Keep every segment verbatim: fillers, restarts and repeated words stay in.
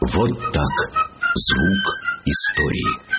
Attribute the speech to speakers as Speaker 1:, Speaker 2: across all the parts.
Speaker 1: Вот так. Звук истории.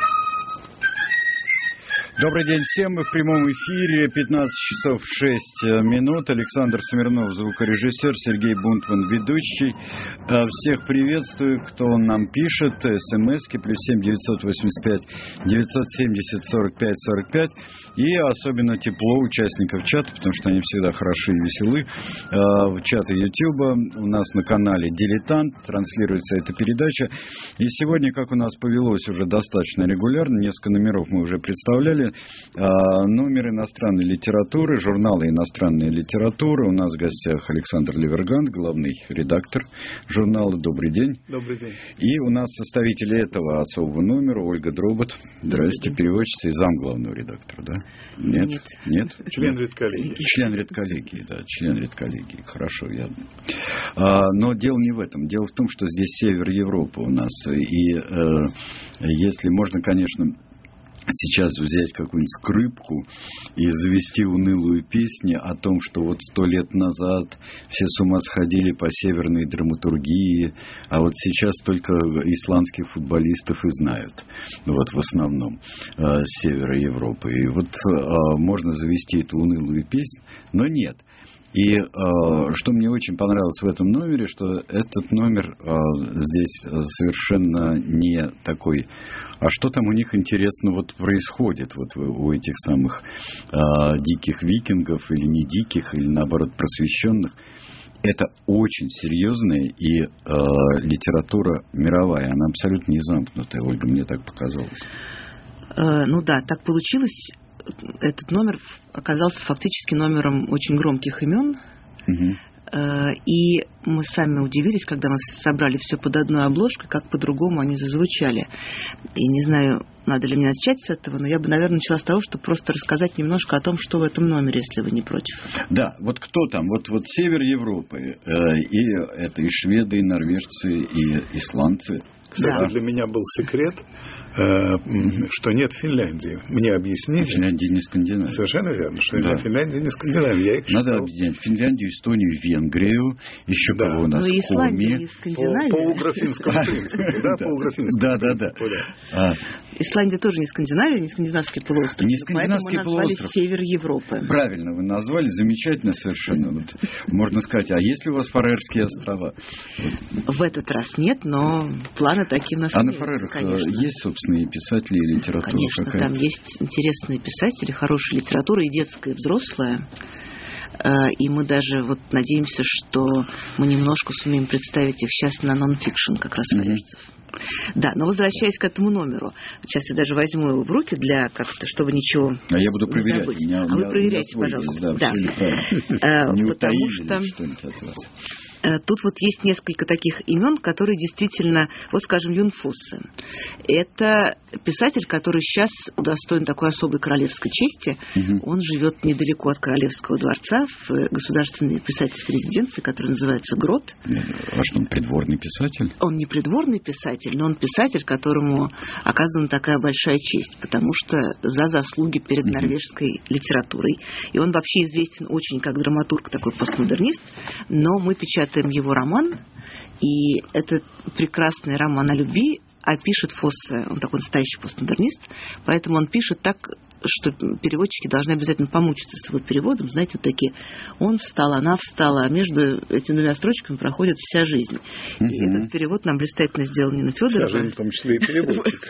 Speaker 2: Добрый день всем. Мы в прямом эфире. пятнадцать часов шесть минут. Александр Смирнов, звукорежиссер, Сергей Бунтман, ведущий. Всех приветствую, кто нам пишет. СМСки плюс семь девятьсот восемьдесят пять девятьсот семьдесят сорок пять сорок пять. И особенно тепло участников чата, потому что они всегда хороши и веселы. В чаты Ютьюба у нас на канале «Дилетант» транслируется эта передача. И сегодня, как у нас повелось уже достаточно регулярно, несколько номеров мы уже представляли. Номер иностранной литературы, журнала иностранной литературы. У нас в гостях Александр Левергант, главный редактор журнала. Добрый день.
Speaker 3: Добрый день.
Speaker 2: И у нас составитель этого особого номера Ольга Дробот. Здрасте, переводчица и зам главного редактора, да? Нет?
Speaker 4: Нет.
Speaker 2: Нет?
Speaker 3: Член редколлегии.
Speaker 2: Член редколлегии, да, член редколлегии. Хорошо, я... А, но дело не в этом. Дело в том, что здесь север Европы у нас. И э, если можно, конечно... сейчас взять какую-нибудь скрипку и завести унылую песню о том, что вот сто лет назад все с ума сходили по северной драматургии, а вот сейчас только исландских футболистов и знают, вот в основном э, с севера Европы. И вот э, можно завести эту унылую песню, но нет. И э, что мне очень понравилось в этом номере, что этот номер э, здесь совершенно не такой. А что там у них, интересно, вот происходит вот у этих самых э, диких викингов, или не диких, или наоборот просвещенных? Это очень серьезная и э, литература мировая. Она абсолютно не замкнутая, Ольга, мне так показалось.
Speaker 4: Э, ну да, так получилось. Этот номер оказался фактически номером очень громких имен. Угу. И мы сами удивились, когда мы собрали все под одной обложкой, как по-другому они зазвучали. И не знаю, надо ли мне начать с этого, но я бы, наверное, начала с того, чтобы просто рассказать немножко о том, что в этом номере, если вы не против.
Speaker 2: Да, вот кто там? Вот, вот север Европы. И это и шведы, и норвежцы, и исландцы.
Speaker 3: Кстати, да. Для меня был секрет, что нет Финляндии. Мне объяснили.
Speaker 2: Финляндия не Скандинавия.
Speaker 3: Совершенно верно, что
Speaker 2: да.
Speaker 3: нет Финляндии не Скандинавия. Я их
Speaker 2: Надо
Speaker 3: читал.
Speaker 2: объединять Финляндию, Эстонию, Венгрию. Еще
Speaker 3: да.
Speaker 2: кого у нас?
Speaker 4: Ну, Исландия не Скандинавия.
Speaker 3: По, по угрофинскому принципу. Да, по угрофинскому
Speaker 2: Да, да, да.
Speaker 4: Исландия тоже не Скандинавия, не скандинавский полуостров.
Speaker 2: Не скандинавский
Speaker 4: поэтому
Speaker 2: полуостров.
Speaker 4: Назвали север Европы.
Speaker 2: Правильно вы назвали, замечательно совершенно. Вот, можно сказать, а есть ли у вас Фарерские острова?
Speaker 4: Вот. В этот раз нет, но планы такие у нас
Speaker 2: а
Speaker 4: имеются,
Speaker 2: на Фарерах
Speaker 4: конечно.
Speaker 2: Есть собственные писатели и литература?
Speaker 4: Конечно,
Speaker 2: какая-то?
Speaker 4: Там есть интересные писатели, хорошая литература, и детская, и взрослая. И мы даже вот надеемся, что мы немножко сумеем представить их сейчас на нон-фикшн, как раз фарерцев. Mm-hmm. Да, но возвращаясь к этому номеру, сейчас я даже возьму его в руки для как-то, чтобы ничего
Speaker 2: а я буду
Speaker 4: не
Speaker 2: проверять.
Speaker 4: забыть.
Speaker 2: Меня,
Speaker 4: а
Speaker 2: меня,
Speaker 4: вы проверяйте, пожалуйста. Да, да.
Speaker 2: Не
Speaker 4: потому что
Speaker 2: что-нибудь от вас.
Speaker 4: Тут вот есть несколько таких имен, которые действительно, вот скажем, Юн Фоссе. Это писатель, который сейчас удостоен такой особой королевской чести. Угу. Он живет недалеко от Королевского дворца, в государственной писательской резиденции, которая называется ГРОТ.
Speaker 2: А что, он придворный писатель?
Speaker 4: Он не придворный писатель, но он писатель, которому оказана такая большая честь, потому что за заслуги перед угу. норвежской литературой. И он вообще известен очень как драматург, такой постмодернист, но мы печатаем его роман, и это прекрасный роман о любви, а пишет Фоссе, он такой настоящий постмодернист, поэтому он пишет так, что переводчики должны обязательно помучиться с его переводом, знаете, вот такие, он встал, она встала, а между этими двумя строчками проходит вся жизнь. Mm-hmm. И этот перевод нам блистательно сделал Нина Федорова.
Speaker 3: Вся жизнь, в том числе и переводчик.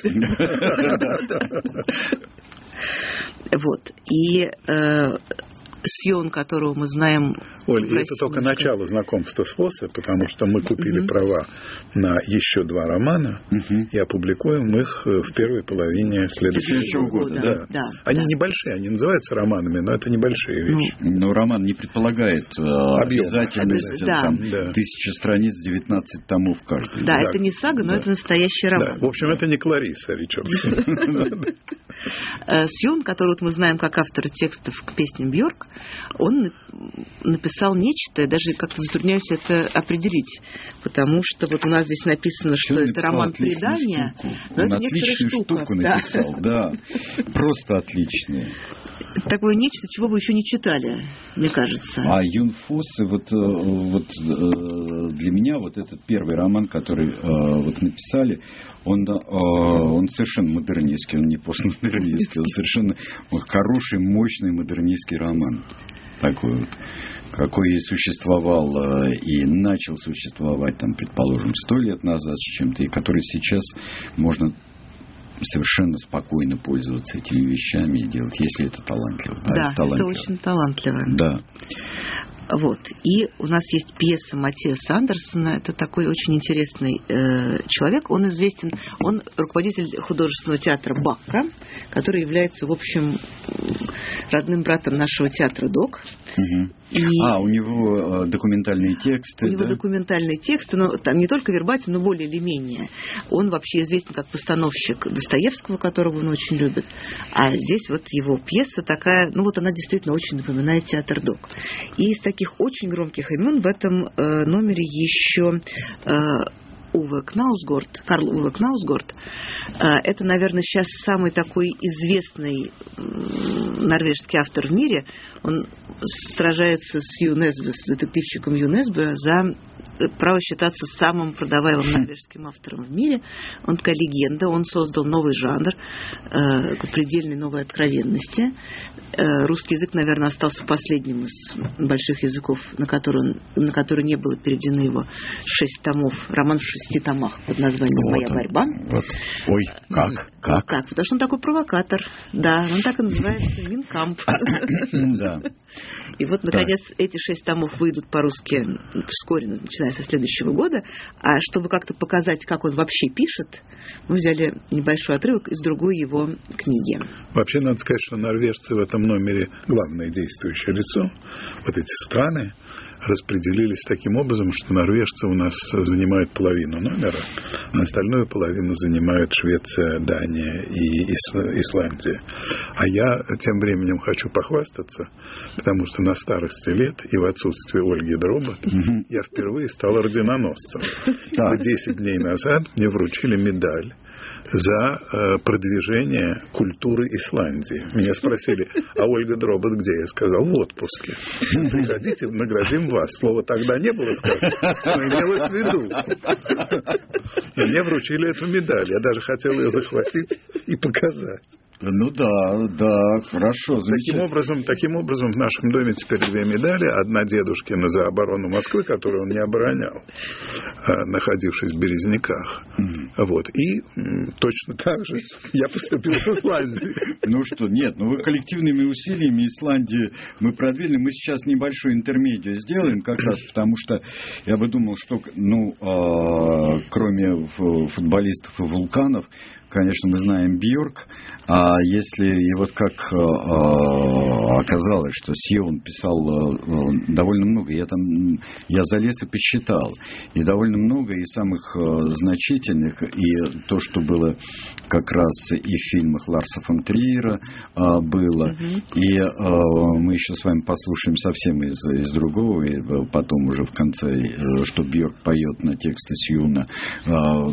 Speaker 4: Вот. И Сьон, которого мы знаем...
Speaker 3: Оль, и это только начало знакомства с Фоссе, потому что мы купили mm-hmm. права на еще два романа mm-hmm. и опубликуем их в первой половине следующего года. года. Да. Да, они да. небольшие, они называются романами, но это небольшие вещи.
Speaker 2: Ну, но роман не предполагает
Speaker 3: объем,
Speaker 2: обязательности
Speaker 4: да.
Speaker 2: там,
Speaker 3: да.
Speaker 2: тысяча страниц, девятнадцать томов каждый.
Speaker 4: Да, да, это не сага, но да. это настоящий роман.
Speaker 3: Да. В общем, это не Клариса Ричардсон.
Speaker 4: Сьон, который мы знаем как автор текстов к песням Бьорк, он написал нечто, даже как-то затрудняюсь это определить, потому что вот у нас здесь написано, что
Speaker 2: он
Speaker 4: это роман предания, но
Speaker 2: он
Speaker 4: это
Speaker 2: отличную
Speaker 4: штука.
Speaker 2: штуку написал, да, да. Просто отличную.
Speaker 4: такое нечто, чего вы еще не читали, мне кажется.
Speaker 2: А Юн Фоссе, вот, вот для меня вот этот первый роман, который вот написали, он, он совершенно модернистский, он не постмодернистский, он совершенно хороший, мощный модернистский роман. Такой вот, какой и существовал и начал существовать, там, предположим, сто лет назад с чем-то, и который сейчас можно совершенно спокойно пользоваться этими вещами и делать, если это талантливо.
Speaker 4: Да, да, это, талантливо. Это очень талантливо.
Speaker 2: Да.
Speaker 4: Вот. И у нас есть пьеса Маттиаса Андерсона. Это такой очень интересный э, человек. Он известен, он руководитель художественного театра Бакка, который является, в общем, родным братом нашего театра ДОК.
Speaker 2: Угу. И а, у него документальные тексты.
Speaker 4: У него
Speaker 2: да?
Speaker 4: документальные тексты, но там не только вербатим, но более или менее. Он вообще известен как постановщик Достоевского, которого он очень любит. А здесь вот его пьеса такая, ну вот она действительно очень напоминает театр ДОК. И из таких очень громких имен в этом э, номере еще э, Уве Кнаусгорд, Карл Уве Кнаусгорд. Это, наверное, сейчас самый такой известный норвежский автор в мире. Он сражается с Юнесбе, с детективщиком Юнесбе за право считаться самым продаваемым норвежским автором в мире. Он такая легенда. Он создал новый жанр, э, предельной новой откровенности. Э, русский язык, наверное, остался последним из больших языков, на который, на который не было переведено его шесть томов. Роман в шести томах под названием вот «Моя борьба».
Speaker 2: Вот. Ой, как? Как?
Speaker 4: Как? Потому что он такой провокатор. Да, он так и называется «Минкамп».
Speaker 2: Да.
Speaker 4: И вот, наконец, эти шесть томов выйдут по-русски вскоре, начиная со следующего года. А чтобы как-то показать, как он вообще пишет, мы взяли небольшой отрывок из другой его книги.
Speaker 3: Вообще, надо сказать, что норвежцы в этом номере главное действующее лицо. Вот эти страны распределились таким образом, что норвежцы у нас занимают половину номера, а остальную половину занимают Швеция, Дания и Исландия. А я тем временем хочу похвастаться, потому что на старости лет и в отсутствие Ольги Дробот mm-hmm. я впервые стал орденоносцем. Десять дней назад мне вручили медаль за э, продвижение культуры Исландии. Меня спросили, а Ольга Дробот где? Я сказал, в отпуске. Приходите, наградим вас. Слова тогда не было сказано, но имелось в виду. И мне вручили эту медаль. Я даже хотел ее захватить и показать.
Speaker 2: Ну да, да, хорошо, замечательно.
Speaker 3: Таким образом, таким образом в нашем доме теперь две медали. Одна дедушкина за оборону Москвы, которую он не оборонял, находившись в Березниках. Mm-hmm. Вот. И м, точно так же я поступил в Исландию.
Speaker 2: Ну что, нет, ну вы коллективными усилиями Исландии мы продвинули. Мы сейчас небольшую интермедию сделаем, как раз потому что я бы думал, что, ну, э, кроме футболистов и вулканов, конечно, мы знаем Бьорк, а если, и вот как э, оказалось, что Сьон писал э, довольно много, я там, я залез и посчитал, и довольно много, и самых э, значительных, и то, что было как раз и в фильмах Ларса фон Триера э, было, mm-hmm. и э, мы еще с вами послушаем совсем из, из другого, и потом уже в конце, э, что Бьорк поет на тексты Сьюна э,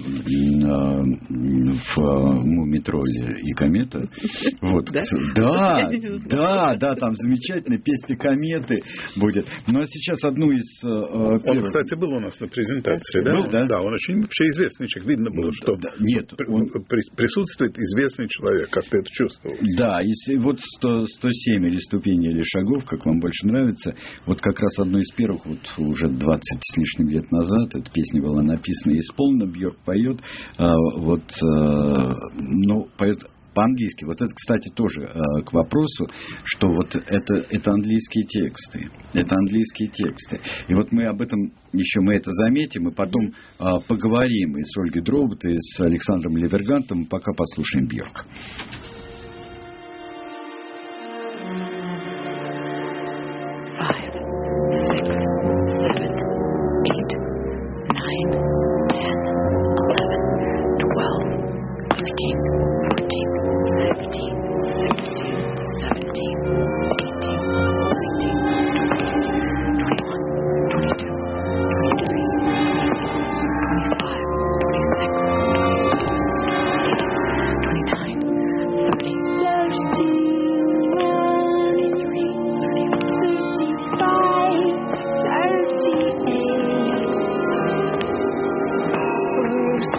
Speaker 2: э, в «Мумий-тролле» и «Комета». Вот. Да? Да, да, да, там замечательная песня «Кометы» будет. Ну, а сейчас одну из... Э,
Speaker 3: он, первых... кстати, был у нас на презентации, да?
Speaker 2: Был, да?
Speaker 3: Да, он очень вообще известный человек. Видно было, ну, что
Speaker 2: да, нет, он...
Speaker 3: присутствует известный человек. Как ты это чувствовал?
Speaker 2: Да, и вот сто, сто семь или ступеней, или шагов, как вам больше нравится, вот как раз одной из первых, вот уже двадцать с лишним лет назад, эта песня была написана и исполнена, Бьорк поет, а, вот... А, ну, поет по-английски. Вот это, кстати, тоже э, к вопросу, что вот это, это английские тексты. Это английские тексты. И вот мы об этом еще мы это заметим, и потом э, поговорим и с Ольгой Дробот, и с Александром Левергантом, пока послушаем Бьорк.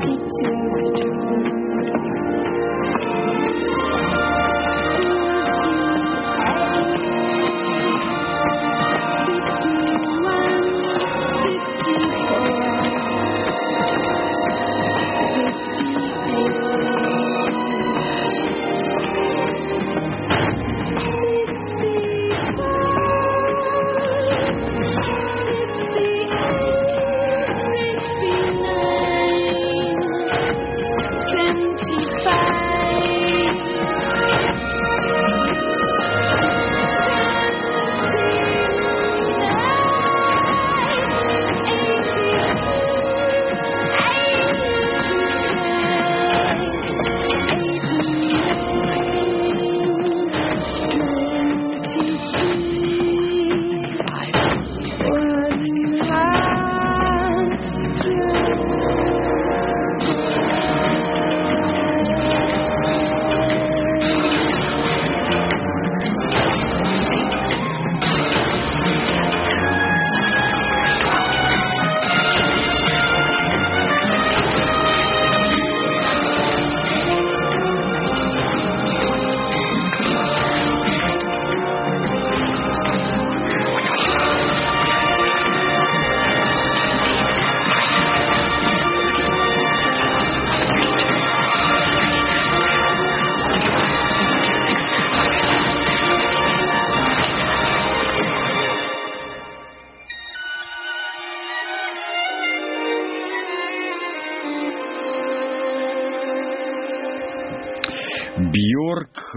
Speaker 2: Бьорк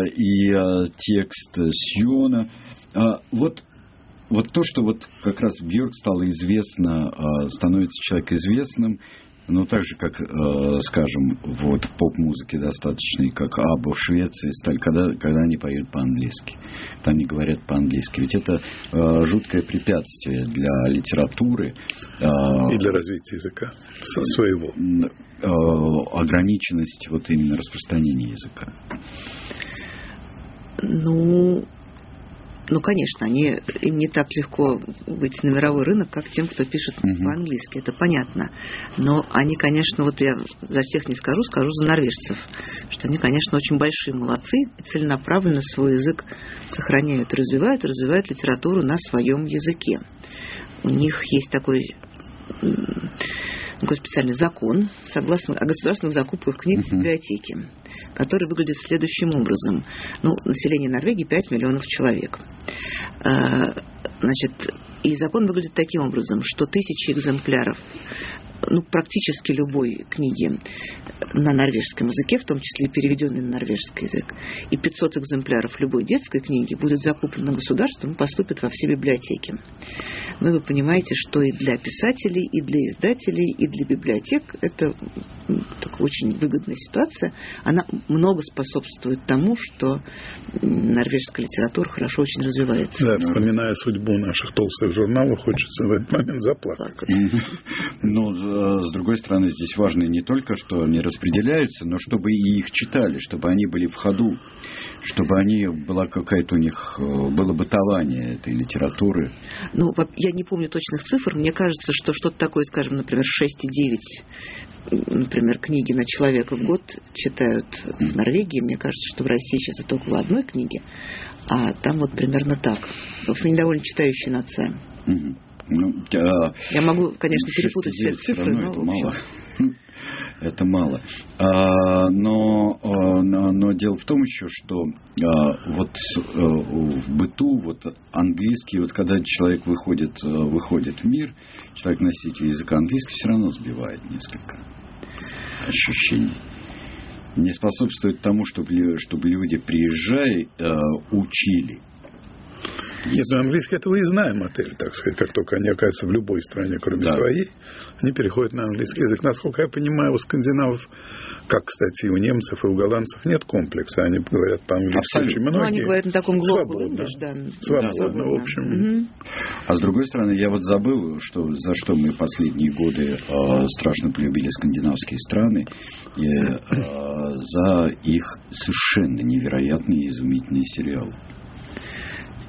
Speaker 2: и текст Сьона. Вот, вот то, что вот как раз Бьорк стало известно, становится человек известным, но так же, как, скажем, вот в поп-музыке достаточной, как Абба в Швеции, стали, когда, когда они поют по-английски. Когда они говорят по-английски. Ведь это э, жуткое препятствие для литературы. Э,
Speaker 3: и для развития языка своего.
Speaker 2: Э, ограниченность вот именно распространения языка.
Speaker 4: Ну... Ну, конечно, они, им не так легко выйти на мировой рынок, как тем, кто пишет uh-huh. по-английски, это понятно. Но они, конечно, вот я за всех не скажу, скажу за норвежцев, что они, конечно, очень большие молодцы, и целенаправленно свой язык сохраняют, развивают, развивают литературу на своем языке. У них есть такой... такой специальный закон, согласно о государственных закупках книг в библиотеке, который выглядит следующим образом. Ну, население Норвегии пять миллионов человек. Значит, и закон выглядит таким образом, что тысячи экземпляров, ну, практически любой книги на норвежском языке, в том числе переведенной на норвежский язык, и пятьсот экземпляров любой детской книги будет закуплено государством и поступит во все библиотеки. Ну, и вы понимаете, что и для писателей, и для издателей, и для библиотек это такая очень выгодная ситуация. Она много способствует тому, что норвежская литература хорошо очень развивается.
Speaker 3: Да, вспоминая судьбу наших толстых журналов, хочется в этот момент заплакать.
Speaker 2: Ну, с другой стороны, здесь важно не только, что они распределяются, но чтобы и их читали, чтобы они были в ходу, чтобы они была какая-то у них было бытование этой литературы.
Speaker 4: Ну, я не помню точных цифр. Мне кажется, что что-то такое, скажем, например, шесть и девять, например, книги на человека в год читают в Норвегии. Мне кажется, что в России сейчас это около одной книги, а там вот примерно так. В общем, они довольно читающая нация.
Speaker 2: Угу. Ну, а,
Speaker 4: я могу, конечно, перепутать все цифры, но
Speaker 2: это мало. Это мало. А, но, но, но дело в том еще, что а, вот а, в быту вот английский, вот когда человек выходит, выходит в мир, человек-носитель языка английского все равно сбивает несколько ощущений. Не способствует тому, чтобы, чтобы люди, приезжая, а, учили.
Speaker 3: Нет, ну английский этого и знаем модель, так сказать, как только они оказываются в любой стране, кроме да. своей, они переходят на английский язык. Насколько я понимаю, у скандинавов, как, кстати, и у немцев, и у голландцев нет комплекса, они говорят по-английски очень многие.
Speaker 4: Ну, они говорят на таком
Speaker 3: глобальном,
Speaker 4: да.
Speaker 3: Свободно, свободно, в общем.
Speaker 4: Угу.
Speaker 2: А с другой стороны, я вот забыл, что, за что мы последние годы э, страшно полюбили скандинавские страны, и, э, за их совершенно невероятные, изумительные сериалы.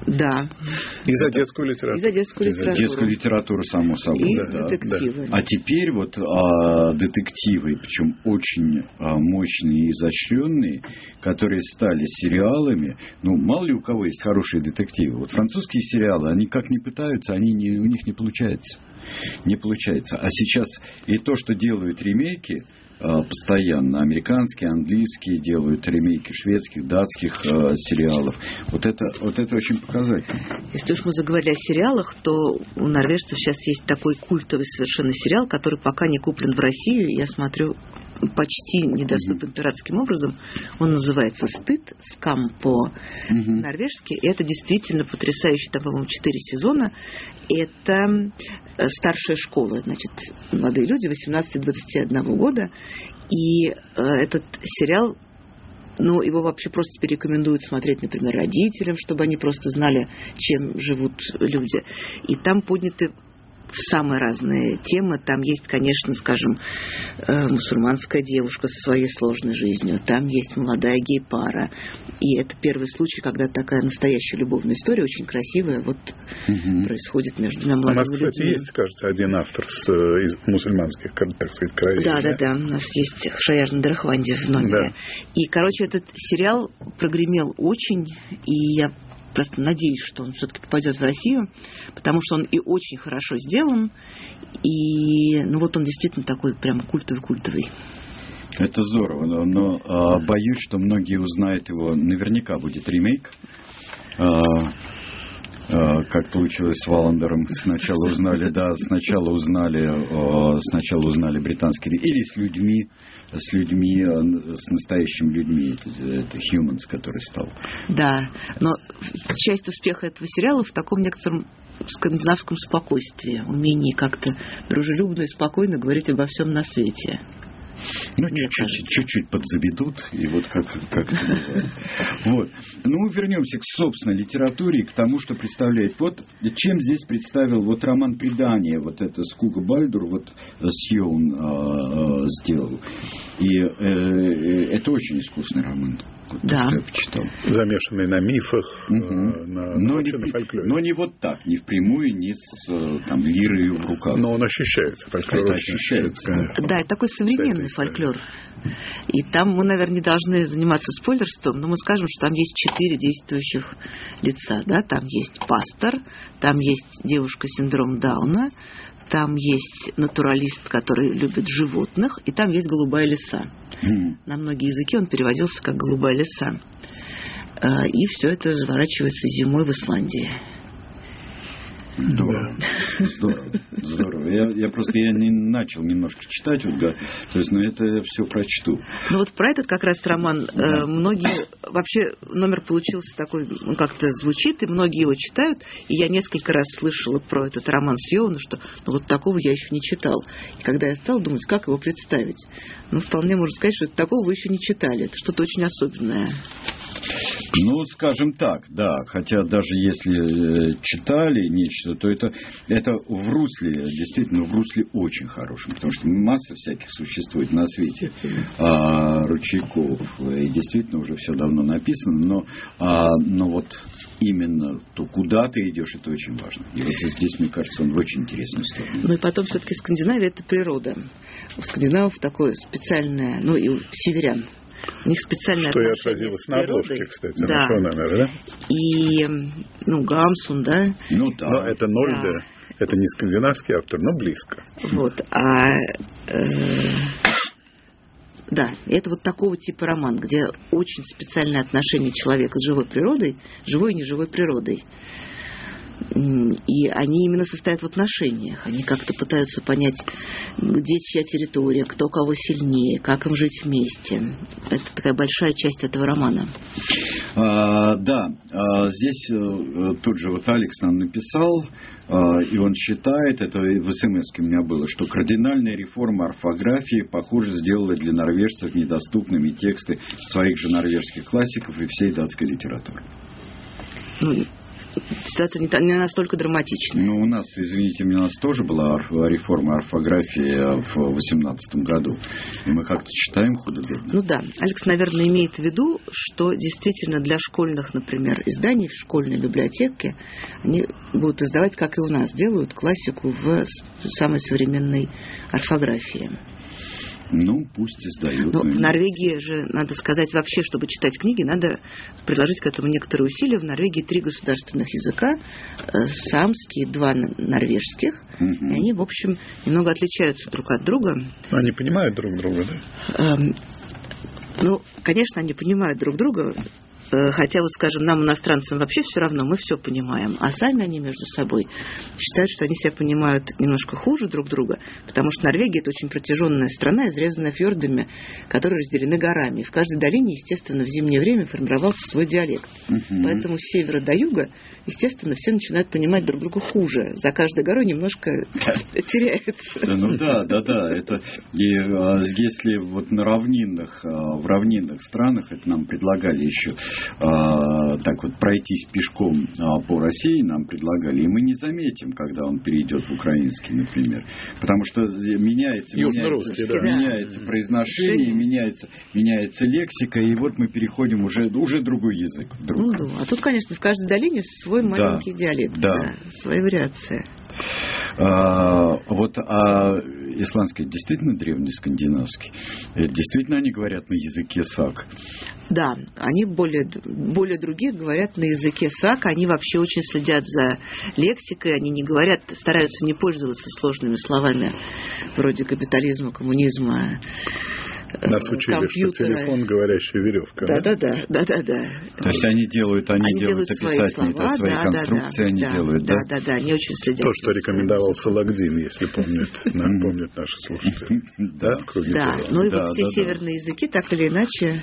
Speaker 4: Да.
Speaker 3: И за детскую литературу.
Speaker 4: И за детскую литературу.
Speaker 2: И за детскую литературу, само собой.
Speaker 4: И
Speaker 2: да,
Speaker 4: детективы.
Speaker 2: Да. А теперь вот а, детективы, причем очень а, мощные и изощренные, которые стали сериалами. Ну, мало ли у кого есть хорошие детективы. Вот французские сериалы, они как ни пытаются, они не, у них не получается. Не получается. А сейчас и то, что делают ремейки, постоянно. Американские, английские делают ремейки шведских, датских э, сериалов. Вот это, вот это очень показательно.
Speaker 4: Если уж мы заговорили о сериалах, то у норвежцев сейчас есть такой культовый совершенно сериал, который пока не куплен в Россию. Я смотрю, почти недоступен пиратским образом. Он называется «Стыд», «Скам» по-норвежски. И это действительно потрясающе. Там, по-моему, четыре сезона. Это старшая школа. Значит, молодые люди восемнадцати двадцати одного года. И э, этот сериал, ну, его вообще просто теперь рекомендуют смотреть, например, родителям, чтобы они просто знали, чем живут люди. И там подняты самые разные темы. Там есть, конечно, скажем, мусульманская девушка со своей сложной жизнью. Там есть молодая гей-пара. И это первый случай, когда такая настоящая любовная история, очень красивая, вот угу. происходит между двумя молодыми людьми.
Speaker 3: У нас, кстати, людьми. Есть, кажется, один автор с, из мусульманских, так сказать, краев.
Speaker 4: Да, да, да. У нас есть Шаяр Надарахванди в номере. Да. И, короче, этот сериал прогремел очень, и я просто надеюсь, что он все-таки попадет в Россию, потому что он и очень хорошо сделан, и ну вот он действительно такой прям культовый-культовый.
Speaker 2: Это здорово, но, но а, боюсь, что многие узнают его, наверняка будет ремейк. А, а, как получилось с Валандером, сначала узнали, да, сначала узнали, а, сначала узнали британские, или с людьми, с людьми, с настоящими людьми, это, это Humans, который стал.
Speaker 4: Да, но часть успеха этого сериала в таком некотором скандинавском спокойствии, умении как-то дружелюбно и спокойно говорить обо всем на свете.
Speaker 2: Ну, чуть-чуть, чуть-чуть подзаведут, и вот как, как это бывает. Вот. Ну, вернемся к собственной литературе, к тому, что представляет. Вот чем здесь представил вот роман «Предание», вот это Скуга Бальдур, вот Сьон э, сделал. И э, э, это очень искусный роман. Вот
Speaker 4: да.
Speaker 2: Я почитал.
Speaker 3: Замешанный на мифах, угу. на,
Speaker 2: но, не,
Speaker 3: на фольклоре.
Speaker 2: Но не вот так, не впрямую, не с там, лирой в руках.
Speaker 3: Но он ощущается. Фольклор
Speaker 2: это ощущается.
Speaker 3: конечно.
Speaker 4: Да, это такой современный фольклор. И там мы, наверное, не должны заниматься спойлерством, но мы скажем, что там есть четыре действующих лица. Да? Там есть пастор, там есть девушка с синдромом Дауна, там есть натуралист, который любит животных, и там есть голубая лиса. Mm. На многие языки он переводился как голубая лиса. И все это разворачивается зимой в Исландии.
Speaker 2: Здорово, здорово, здорово. Я, я просто я не начал немножко читать, вот, да, то есть, но это я все прочту.
Speaker 4: Ну вот про этот как раз роман да. э, многие вообще номер получился такой, он как-то звучит, и многие его читают. И я несколько раз слышала про этот роман Сьона, что ну, вот такого я еще не читал. И когда я стала думать, как его представить, ну вполне можно сказать, что такого вы еще не читали. Это что-то очень особенное.
Speaker 2: Ну, скажем так, да. Хотя даже если э, читали нечто, то это, это в русле, действительно, в русле очень хорошем. Потому что масса всяких существует на свете а, ручейков. И действительно уже все давно написано. Но, а, но вот именно то, куда ты идешь, это очень важно. И вот здесь, мне кажется, он в очень интересную сторону.
Speaker 4: Ну и потом все-таки Скандинавия – это природа. У скандинавов такое специальное, ну и у северян. У них специальное
Speaker 3: что и отразилось на обложке, кстати,
Speaker 4: да.
Speaker 3: нашего номера, да?
Speaker 4: И, ну, Гамсун, да?
Speaker 2: Ну, да.
Speaker 3: Но это Нольде, да. Это не скандинавский автор, но близко.
Speaker 4: Вот, а... Э, да, это вот такого типа роман, где очень специальное отношение человека с живой природой, живой и неживой природой. И они именно состоят в отношениях. Они как-то пытаются понять, где чья территория, кто кого сильнее, как им жить вместе. Это такая большая часть этого романа.
Speaker 2: А, да, а, здесь а, тут же вот Алекс нам написал, а, и он считает, это в смс-ке у меня было, что кардинальная реформа орфографии, похоже, сделала для норвежцев недоступными тексты своих же норвежских классиков и всей датской литературы.
Speaker 4: Ну, ситуация не, не настолько драматичная.
Speaker 2: Ну, у нас, извините меня, у нас тоже была реформа орфографии в восемнадцатом году. И мы как-то читаем худо-бедно.
Speaker 4: Ну да. Алекс, наверное, имеет в виду, что действительно для школьных, например, изданий в школьной библиотеке они будут издавать, как и у нас, делают классику в самой современной орфографии.
Speaker 2: Ну, пусть издают.
Speaker 4: Но в Норвегии же, надо сказать, вообще, чтобы читать книги, надо приложить к этому некоторые усилия. В Норвегии три государственных языка, саамский, два норвежских. Угу. И они, в общем, немного отличаются друг от друга.
Speaker 3: Они понимают друг друга, да?
Speaker 4: Эм, ну, конечно, они понимают друг друга. Хотя, вот, скажем, нам, иностранцам, вообще все равно, мы все понимаем. А сами они между собой считают, что они себя понимают немножко хуже друг друга, потому что Норвегия – это очень протяженная страна, изрезанная фьордами, которые разделены горами. И в каждой долине, естественно, в зимнее время формировался свой диалект. Uh-huh. Поэтому с севера до юга, естественно, все начинают понимать друг друга хуже. За каждой горой немножко теряется.
Speaker 2: Ну да, да, да. Это если вот на равнинных, в равнинных странах, это нам предлагали еще так вот пройтись пешком по России, нам предлагали, и мы не заметим, когда он перейдет в украинский, например, потому что меняется, меняется, да. меняется произношение, меняется, меняется лексика, и вот мы переходим уже, уже другой язык. Друг.
Speaker 4: Ну да, а тут, конечно, в каждой долине свой маленький да. диалект, да. Да, своя вариация.
Speaker 2: А, вот а исландский действительно древний скандинавский? Действительно они говорят на языке сак?
Speaker 4: Да, они более, более другие говорят на языке сак. Они вообще очень следят за лексикой. Они не говорят, стараются не пользоваться сложными словами вроде капитализма, коммунизма.
Speaker 3: Нас учили, компьютера. Что телефон говорящая веревка.
Speaker 4: Да, да, да, да, да, да.
Speaker 2: То есть они делают, они, они делают описательные, свои, слова, свои да, конструкции, да, они
Speaker 4: да,
Speaker 2: делают, да?
Speaker 4: Да, да, да, они очень следят.
Speaker 3: То, что рекомендовал Салагдин, если помнят, нам помнят наши слушатели. Да,
Speaker 4: да. Ну и вот все северные языки так или иначе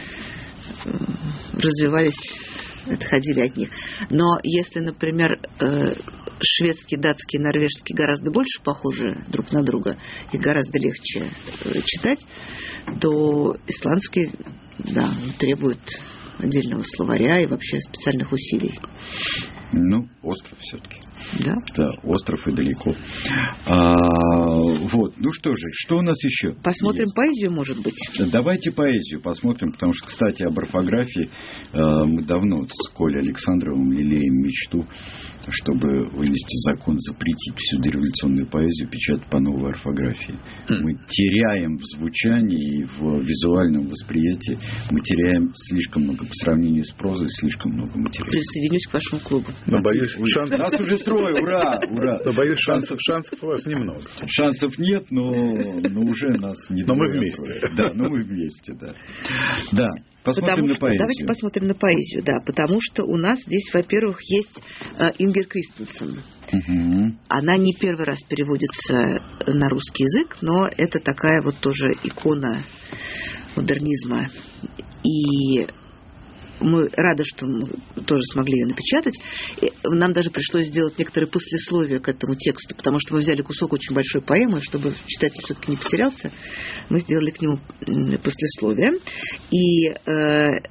Speaker 4: развивались, отходили от них. Но если, например, шведский, датский, норвежский гораздо больше похожи друг на друга, их гораздо легче читать, то исландский, да, требует отдельного словаря и вообще специальных усилий.
Speaker 2: Ну, остров все-таки.
Speaker 4: Да?
Speaker 2: Да, остров и далеко. А, вот, ну что же, что у нас еще?
Speaker 4: Посмотрим есть? Поэзию, может быть.
Speaker 2: Давайте поэзию посмотрим, потому что, кстати, об орфографии э, мы давно с Колей Александровым лелеем мечту, чтобы вынести закон, запретить всю дореволюционную поэзию печатать по новой орфографии. Mm. Мы теряем в звучании и в визуальном восприятии, мы теряем слишком много по сравнению с прозой, слишком много материала.
Speaker 4: Присоединюсь к вашему клубу.
Speaker 3: Но боюсь,
Speaker 2: Ой, шанс... нас уже трое, ура, ура.
Speaker 3: Но боюсь, шансов, шансов у вас немного.
Speaker 2: Шансов нет, но, но уже нас не
Speaker 3: Но мы вместе.
Speaker 2: Трое. Да, но мы вместе, да. Да. Посмотрим
Speaker 4: потому
Speaker 2: на
Speaker 4: что,
Speaker 2: поэзию.
Speaker 4: Давайте посмотрим на поэзию, да, потому что у нас здесь, во-первых, есть э, Ингер Кристенсен. Угу. Она не первый раз переводится на русский язык, но это такая вот тоже икона модернизма. И мы рады, что мы тоже смогли ее напечатать. И нам даже пришлось сделать некоторые послесловия к этому тексту, потому что мы взяли кусок очень большой поэмы, чтобы читатель все-таки не потерялся. Мы сделали к нему послесловие. И э,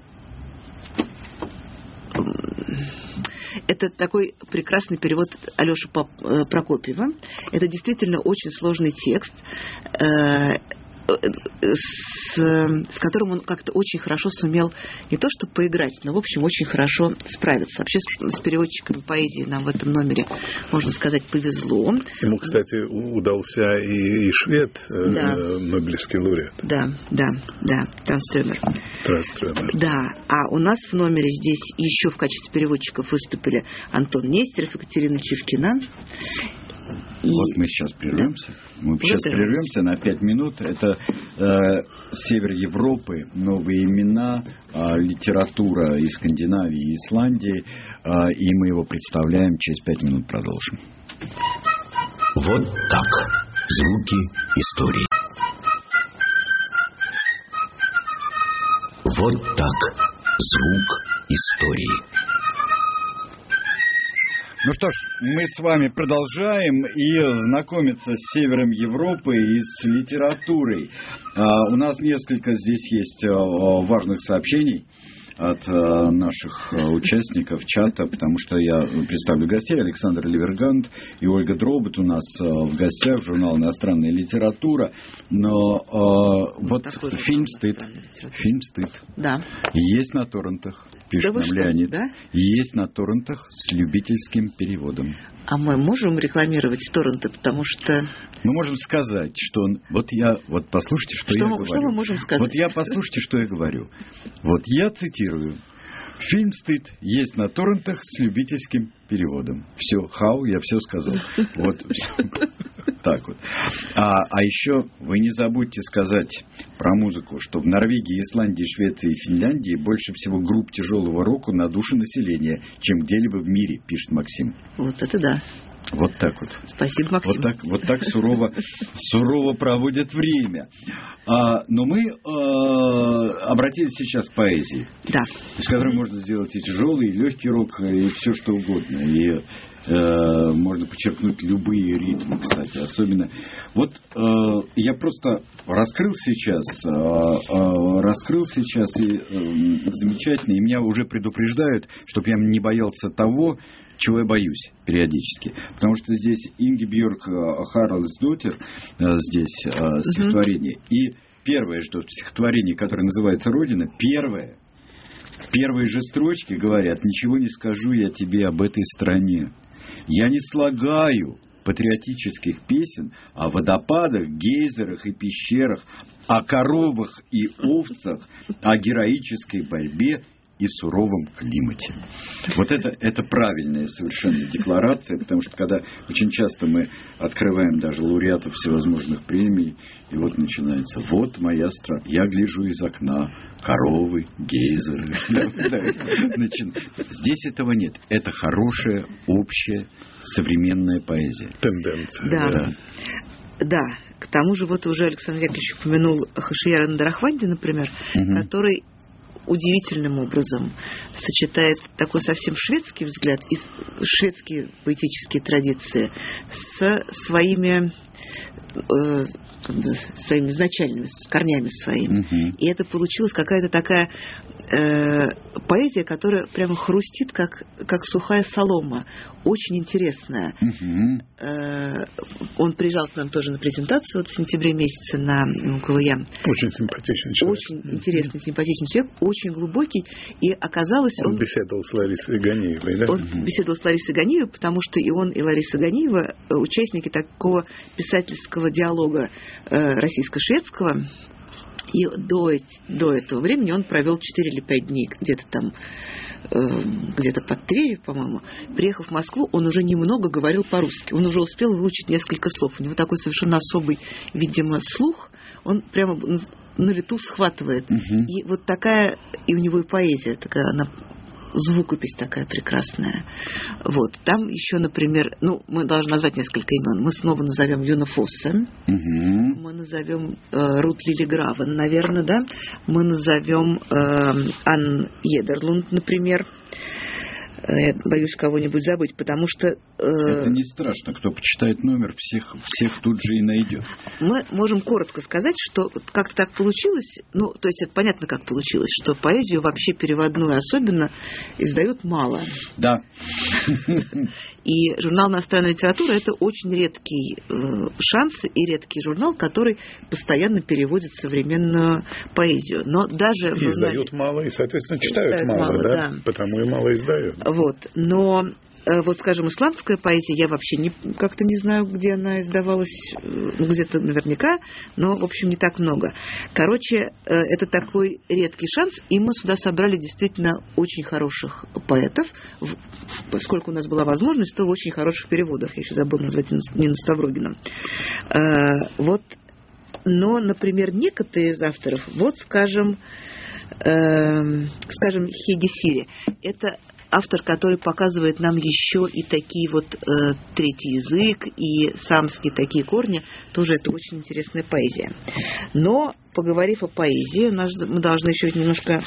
Speaker 4: это такой прекрасный перевод Алёши Прокопьева. Это действительно очень сложный текст, э, С, с которым он как-то очень хорошо сумел не то что поиграть, но, в общем, очень хорошо справиться. Вообще с, с переводчиками поэзии нам в этом номере, можно сказать, повезло.
Speaker 3: Ему, кстати, удался и, и швед, да. э, Нобелевский лауреат.
Speaker 4: Да, да, да, Транстрёмер.
Speaker 3: Транстрёмер.
Speaker 4: Да, а у нас в номере здесь еще в качестве переводчиков выступили Антон Нестеров, Екатерина Чевкина.
Speaker 2: И... Вот мы сейчас прервемся. Мы вот сейчас прервемся на пять минут. Это э, север Европы, новые имена, э, литература из Скандинавии и Исландии. Э, и мы его представляем. Через пять минут продолжим.
Speaker 1: Вот так. Звуки истории. Вот так. Звук истории.
Speaker 2: Ну что ж, мы с вами продолжаем и знакомиться с севером Европы и с литературой. А, у нас несколько здесь есть а, важных сообщений. от наших участников чата, потому что я представлю гостей. Александр Ливергант и Ольга Дробот у нас в гостях, журнал «Иностранная литература». Но э, вот фильм «Стыд». Фильм «Стыд».
Speaker 4: Да.
Speaker 2: Есть на торрентах, пишет
Speaker 4: да
Speaker 2: нам
Speaker 4: что,
Speaker 2: Леонид.
Speaker 4: Да?
Speaker 2: Есть на торрентах с любительским переводом.
Speaker 4: А мы можем рекламировать торренты, потому что...
Speaker 2: Мы можем сказать, что... Он... Вот я... Вот послушайте, что, что я мы, говорю.
Speaker 4: Что мы можем сказать?
Speaker 2: Вот я послушайте, что я говорю. Вот я цитирую. Фильм «Стыд» есть на торрентах с любительским переводом. Все, хау, я все сказал. Вот, все. Так вот. А, а еще вы не забудьте сказать про музыку, что в Норвегии, Исландии, Швеции и Финляндии больше всего групп тяжелого рока на душу населения, чем где-либо в мире, пишет Максим.
Speaker 4: Вот это да.
Speaker 2: Вот так вот.
Speaker 4: Спасибо, Максим.
Speaker 2: Вот так, вот так сурово, сурово проводят время. А, но мы а, обратились сейчас к поэзии.
Speaker 4: Да.
Speaker 2: Из которой можно сделать и тяжелый, и легкий рок, и все что угодно. И э, можно подчеркнуть любые ритмы, кстати. Особенно. Вот э, я просто раскрыл сейчас, э, э, раскрыл сейчас и э, замечательно, и меня уже предупреждают, чтобы я не боялся того, чего я боюсь периодически. Потому что здесь Ингибьорг Харальдсдоттир, здесь uh-huh. стихотворение. И первое, что в стихотворении, которое называется «Родина», первое, в первой же строчке говорят: «Ничего не скажу я тебе об этой стране. Я не слагаю патриотических песен о водопадах, гейзерах и пещерах, о коровах и овцах, о героической борьбе и суровом климате». Вот это, это правильная совершенно декларация, потому что когда очень часто мы открываем даже лауреатов всевозможных премий, и вот начинается: вот моя страна, я гляжу из окна, коровы, гейзеры. Здесь этого нет. Это хорошая, общая, современная поэзия.
Speaker 3: Тенденция.
Speaker 4: Да. Да. К тому же вот уже Александр Яковлевич упомянул Хошияра Надарахванди, например, который удивительным образом сочетает такой совсем шведский взгляд и шведские поэтические традиции со своими, э, как бы, своими изначальными, с корнями своими. Uh-huh. И это получилась какая-то такая э, поэзия, которая прямо хрустит, как, как сухая солома. Очень интересная. Uh-huh. Э, он приезжал к нам тоже на презентацию вот в сентябре месяце на КВЯ.
Speaker 3: Очень симпатичный человек.
Speaker 4: Очень интересный, симпатичный человек, очень глубокий. И оказалось...
Speaker 3: Он,
Speaker 4: он
Speaker 3: беседовал с Ларисой Ганиевой, да?
Speaker 4: Он uh-huh. беседовал с Ларисой Ганиевой, потому что и он, и Лариса Ганиева участники такого писательского диалога э, российско-шведского. И до, до этого времени он провел четыре или пять дней где-то там, э, где-то под Тверью, по-моему. Приехав в Москву, он уже немного говорил по-русски. Он уже успел выучить несколько слов. У него такой совершенно особый, видимо, слух. Он прямо на лету схватывает. Uh-huh. И вот такая, и у него и поэзия такая, она... звукопись такая прекрасная. Вот. Там еще, например, ну, мы должны назвать несколько имен. Мы снова назовем Юна Фоссен. Угу. Мы назовем э, Рут Лилигравен, наверное, да. Мы назовем э, Анн Едерлунд, например. Я боюсь кого-нибудь забыть, потому что... Э,
Speaker 2: это не страшно. Кто почитает номер, всех, всех тут же и найдет.
Speaker 4: Мы можем коротко сказать, что как-то так получилось, ну, то есть это понятно, как получилось, что поэзию вообще переводную особенно издают мало.
Speaker 2: Да.
Speaker 4: И журнал «Иностранная литература» — это очень редкий э, шанс и редкий журнал, который постоянно переводит современную поэзию. Но даже...
Speaker 3: И издают мало, и, соответственно, читают, читают мало, мало, да? да? Потому и мало издают.
Speaker 4: Вот. Но... Вот, скажем, исландская поэзия, я вообще не, как-то не знаю, где она издавалась, ну, где-то наверняка, но, в общем, не так много. Короче, это такой редкий шанс, и мы сюда собрали действительно очень хороших поэтов, поскольку у нас была возможность, то в очень хороших переводах. Я еще забыла назвать Нину Ставрогину. Вот. Но, например, некоторые из авторов, вот, скажем, скажем, Хеги Сири, это автор, который показывает нам еще и такие вот э, третий язык, и самские такие корни, тоже это очень интересная поэзия. Но, поговорив о поэзии, мы должны еще немножко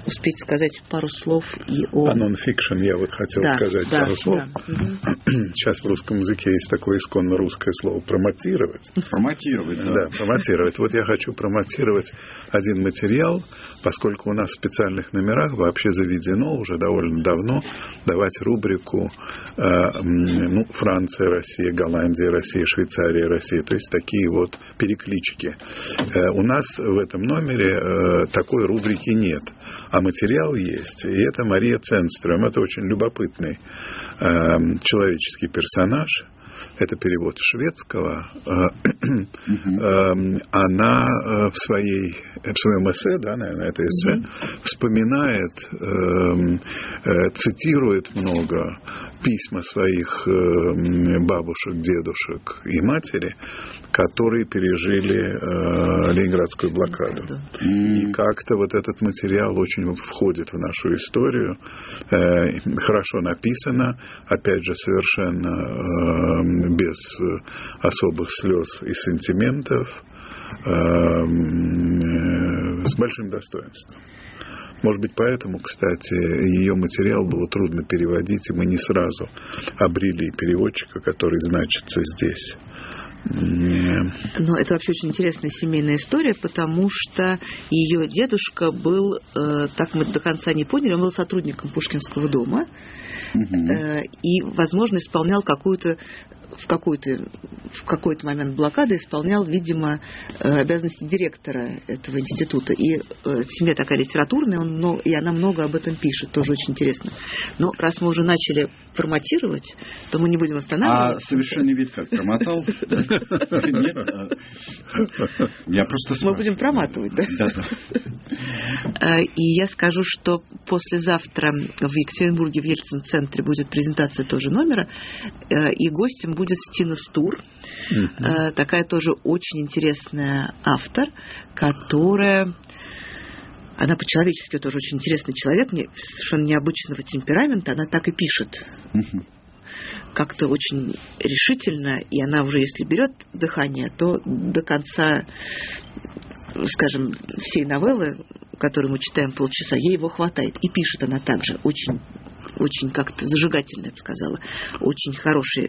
Speaker 4: успеть сказать пару слов и о...
Speaker 3: О нон-фикшн я вот хотел да, сказать да, пару слов. Да. Сейчас в русском языке есть такое исконно русское слово «промотировать».
Speaker 2: Промотировать, да.
Speaker 3: Да, промотировать. Вот я хочу промотировать один материал, поскольку у нас в специальных номерах вообще заведено уже довольно давно давать рубрику э, ну, Франция, Россия, Голландия, Россия, Швейцария, Россия. То есть такие вот переклички. Э, у нас в этом номере э, такой рубрики нет. А материал есть. И это Мария Ценстрём. Это очень любопытный э, человеческий персонаж. Это перевод шведского. Mm-hmm. Она в, своей, в своем эссе, да, наверное, это эссе, mm-hmm. вспоминает, цитирует много письма своих бабушек, дедушек и матери, которые пережили Ленинградскую блокаду. Mm-hmm. И как-то вот этот материал очень входит в нашу историю. Хорошо написано, опять же, совершенно без особых слез и сантиментов, с большим достоинством. Может быть, поэтому, кстати, ее материал было трудно переводить, и мы не сразу обрели переводчика, который значится здесь.
Speaker 4: Но это вообще очень интересная семейная история, потому что ее дедушка был, э, так мы до конца не поняли, он был сотрудником Пушкинского дома, э, и, возможно, исполнял какую-то в какой-то, в какой-то момент блокады исполнял, видимо, обязанности директора этого института. И семья такая литературная, он много, и она много об этом пишет, тоже очень интересно. Но раз мы уже начали промотировать, то мы не будем останавливаться.
Speaker 2: А совершенный вид как промотал? Нет? Я просто спрашиваю.
Speaker 4: Мы будем проматывать, да? Да-да. И я скажу, что послезавтра в Екатеринбурге в Ельцин-центре будет презентация тоже номера, и гостем будет Стина Стур, mm-hmm. такая тоже очень интересная автор, которая, она по-человечески тоже очень интересный человек, совершенно необычного темперамента, она так и пишет. Mm-hmm. Как-то очень решительно, и она уже, если берет дыхание, то до конца, скажем, всей новеллы, которую мы читаем полчаса, ей его хватает. И пишет она также очень очень как-то зажигательно, я бы сказала. Очень хороший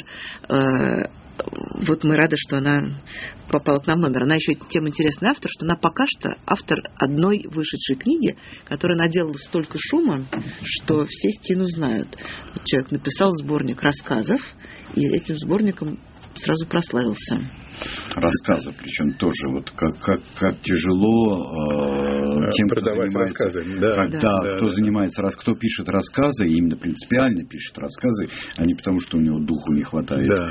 Speaker 4: автор. Вот мы рады, что она попала к нам в номер. Она еще тем интересный автор, что она пока что автор одной вышедшей книги, которая наделала столько шума, что все Стину знают. Вот человек написал сборник рассказов, и этим сборником сразу прославился.
Speaker 2: Рассказы, причем тоже вот как, как, как тяжело э, тем,
Speaker 3: продавать
Speaker 2: кто
Speaker 3: рассказы. Да,
Speaker 2: когда,
Speaker 3: да,
Speaker 2: кто
Speaker 3: да,
Speaker 2: занимается, раз, кто пишет рассказы, именно принципиально пишет рассказы, а не потому, что у него духу не хватает.
Speaker 3: Да.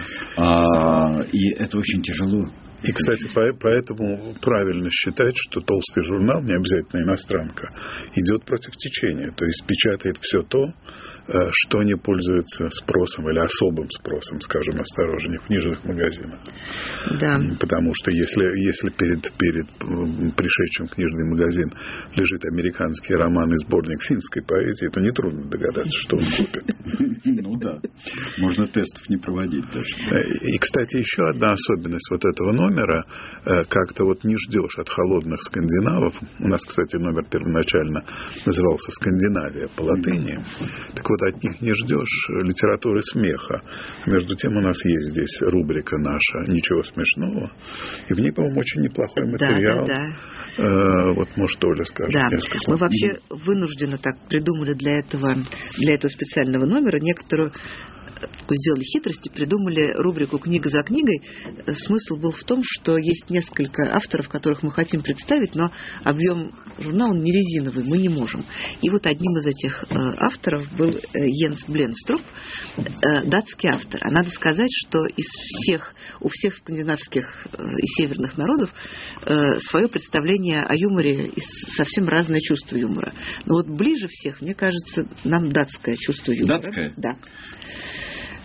Speaker 2: А, и это очень тяжело.
Speaker 3: И, кстати, поэтому правильно считать, что толстый журнал, не обязательно иностранка, идет против течения, то есть печатает все то, что не пользуется спросом или особым спросом, скажем осторожнее, в книжных магазинах.
Speaker 4: Да.
Speaker 3: Потому что если, если перед, перед пришедшим в книжный магазин лежит американский роман и сборник финской поэзии, то нетрудно догадаться, что он купит.
Speaker 2: Ну да. Можно тестов не проводить даже.
Speaker 3: И, кстати, еще одна особенность вот этого номера. Как-то вот не ждешь от холодных скандинавов. У нас, кстати, номер первоначально назывался «Скандинавия» по латыни. Так вот, от них не ждешь литературы смеха. Между тем, у нас есть здесь рубрика наша «Ничего смешного». И в ней, по-моему, очень неплохой материал.
Speaker 4: Да, да, да.
Speaker 3: Э, вот, может, Оля скажет.
Speaker 4: Да, мы вообще вынуждены так придумали для этого, для этого специального номера некоторую такую сделали хитрость и придумали рубрику «Книга за книгой». Смысл был в том, что есть несколько авторов, которых мы хотим представить, но объем журнала не резиновый, мы не можем. И вот одним из этих э, авторов был э, Йенс Бленструп, э, датский автор. А надо сказать, что из всех, у всех скандинавских э, и северных народов э, свое представление о юморе и совсем разное чувство юмора. Но вот ближе всех, мне кажется, нам датское чувство юмора.
Speaker 2: Датское?
Speaker 4: Да.